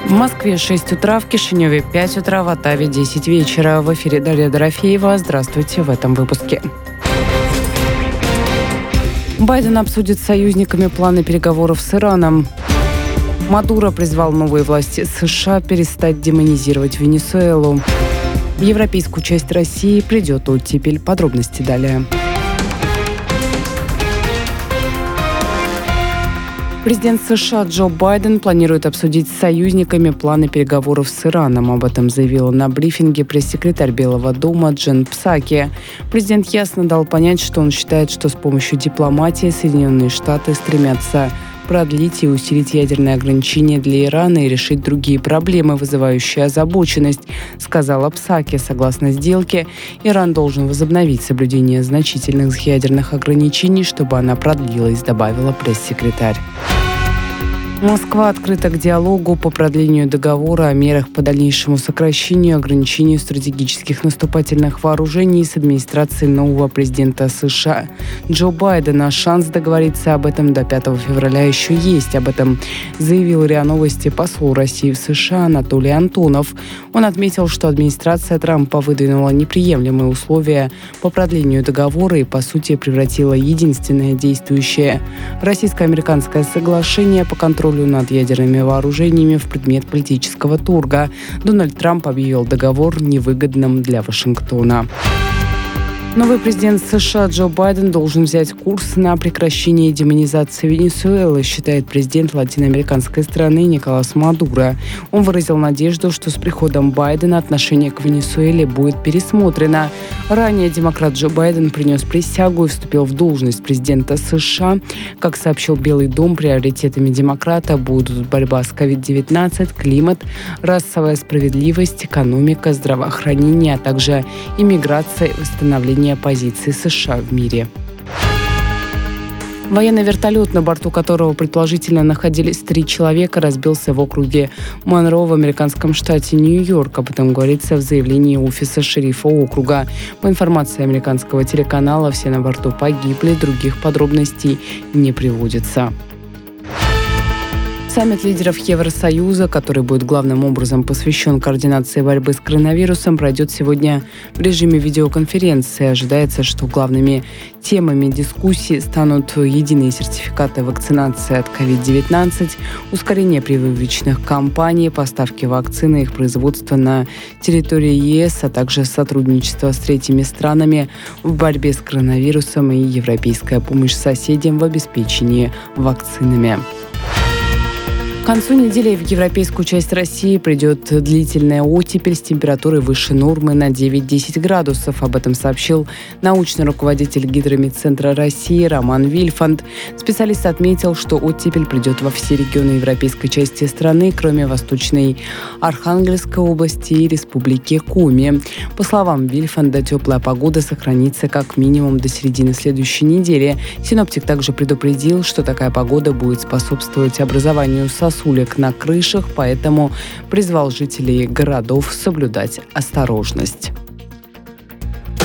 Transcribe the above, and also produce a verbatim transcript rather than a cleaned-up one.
В Москве шесть утра, в Кишиневе пять утра, в Оттаве десять вечера. В эфире Дарья Дорофеева. Здравствуйте в этом выпуске. Байден обсудит с союзниками планы переговоров с Ираном. Мадуро призвал новые власти США перестать демонизировать Венесуэлу. В европейскую часть России придет оттепель. Подробности далее. Президент США Джо Байден планирует обсудить с союзниками планы переговоров с Ираном. Об этом заявила на брифинге пресс-секретарь Белого дома Джен Псаки. Президент ясно дал понять, что он считает, что с помощью дипломатии Соединенные Штаты стремятся продлить и усилить ядерные ограничения для Ирана и решить другие проблемы, вызывающие озабоченность, сказала Псаки. Согласно сделке, Иран должен возобновить соблюдение значительных ядерных ограничений, чтобы она продлилась, добавила пресс-секретарь. Москва открыта к диалогу по продлению договора о мерах по дальнейшему сокращению и ограничению стратегических наступательных вооружений с администрацией нового президента США Джо Байдена. Шанс договориться об этом до пятого февраля еще есть. Об этом заявил РИА Новости посол России в США Анатолий Антонов. Он отметил, что администрация Трампа выдвинула неприемлемые условия по продлению договора и, по сути, превратила единственное действующее российско-американское соглашение по контролю над ядерными вооружениями в предмет политического торга. Дональд Трамп объявил договор невыгодным для Вашингтона. Новый президент США Джо Байден должен взять курс на прекращение демонизации Венесуэлы, считает президент латиноамериканской страны Николас Мадуро. Он выразил надежду, что с приходом Байдена отношение к Венесуэле будет пересмотрено. Ранее демократ Джо Байден принес присягу и вступил в должность президента США. Как сообщил Белый дом, приоритетами демократа будут борьба с ковид девятнадцать, климат, расовая справедливость, экономика, здравоохранение, а также иммиграция и восстановление позиции США в мире. Военный вертолет, на борту которого предположительно находились три человека, разбился в округе Монро в американском штате Нью-Йорк. Об этом говорится в заявлении офиса шерифа округа. По информации американского телеканала, все на борту погибли, других подробностей не приводится. Саммит лидеров Евросоюза, который будет главным образом посвящен координации борьбы с коронавирусом, пройдет сегодня в режиме видеоконференции. Ожидается, что главными темами дискуссии станут единые сертификаты вакцинации от ковид девятнадцать, ускорение прививочных кампаний, поставки вакцин и их производства на территории ЕС, а также сотрудничество с третьими странами в борьбе с коронавирусом и европейская помощь соседям в обеспечении вакцинами. К концу недели в европейскую часть России придет длительная оттепель с температурой выше нормы на девять-десять градусов. Об этом сообщил научный руководитель Гидромедцентра России Роман Вильфанд. Специалист отметил, что оттепель придет во все регионы европейской части страны, кроме Восточной Архангельской области и Республики Коми. По словам Вильфанда, теплая погода сохранится как минимум до середины следующей недели. Синоптик также предупредил, что такая погода будет способствовать образованию сосудов на крышах, поэтому призвал жителей городов соблюдать осторожность.